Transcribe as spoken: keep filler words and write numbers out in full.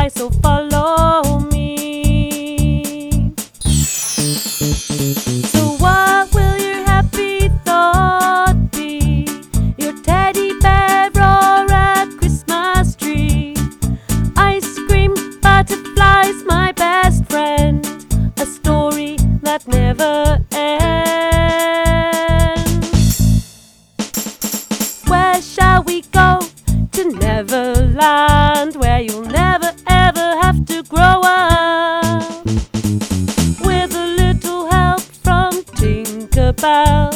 fly, so follow me. So what will your happy thought be? Your teddy bear or a Christmas tree? Ice cream, butterflies, my best friend. A story that never ends. Where shall we go? To Neverland, where you'll never ever have to grow up. With a little help from Tinkerbell.